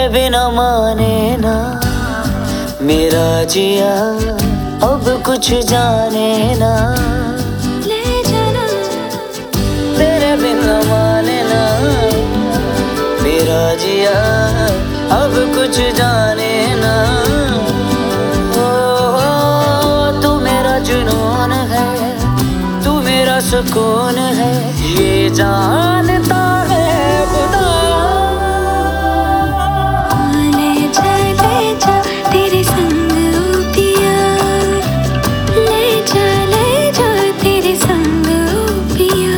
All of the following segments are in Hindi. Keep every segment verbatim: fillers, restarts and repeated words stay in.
बिना माने ना मेरा जिया, अब कुछ जाने ना। ले जाना तेरे बिना माने ना मेरा जिया, अब कुछ जाने ना। ओ, ओ तू मेरा जुनून है, तू मेरा सुकून है, ये जानता है खुदा। ले जा ले जा तेरे संग ओ पिया, ले जा ले जा तेरे संग ओ पिया।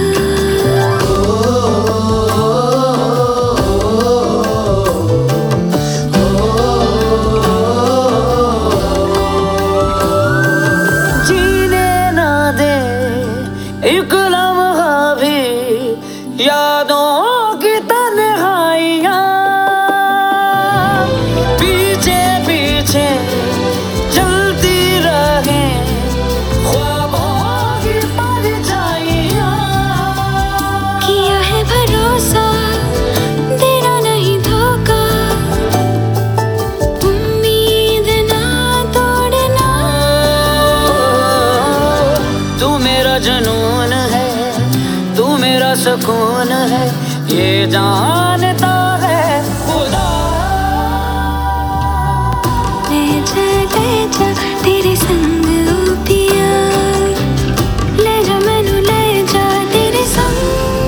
जीने ना दे एक लम्हा भी यादों की तन्हाइयाँ, पीछे पीछे चलती रहे ख्वाबों की परछाइयाँ। किया है भरोसा देना नहीं धोखा, उम्मीद ना तोड़ना। तू मेरा जुनून है, तू मेरा सुकून है, ये जानता है खुदा। ले जा ले जा तेरे संग ओ पिया, ले जा मैनू ले जा तेरे संग।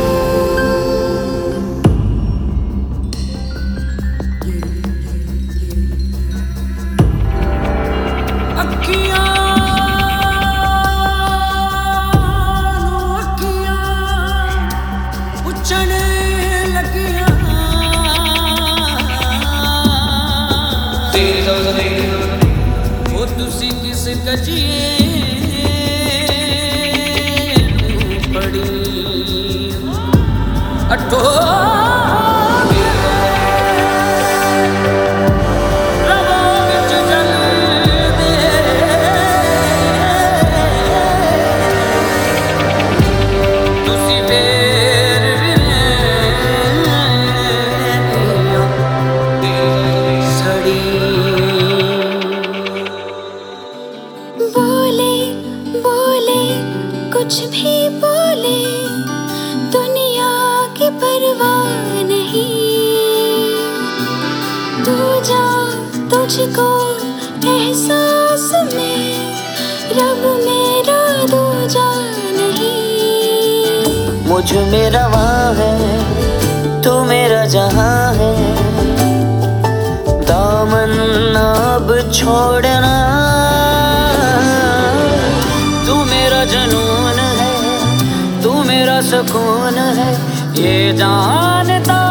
अखियां अखियां उछने लगियां तेरी ज़ल्ज़ले ओ तुसी किस गजिए पड़ी अठो बोले बोले कुछ भी बोले, दुनिया की परवाह नहीं। तू जा तुझको एहसास में, रब मेरा दूजा नहीं। मुझ में रवा है तू मेरा जहां है, दामन अब छोड़ना। तू मेरा जुनून है, तू मेरा सुकून है, ये जानता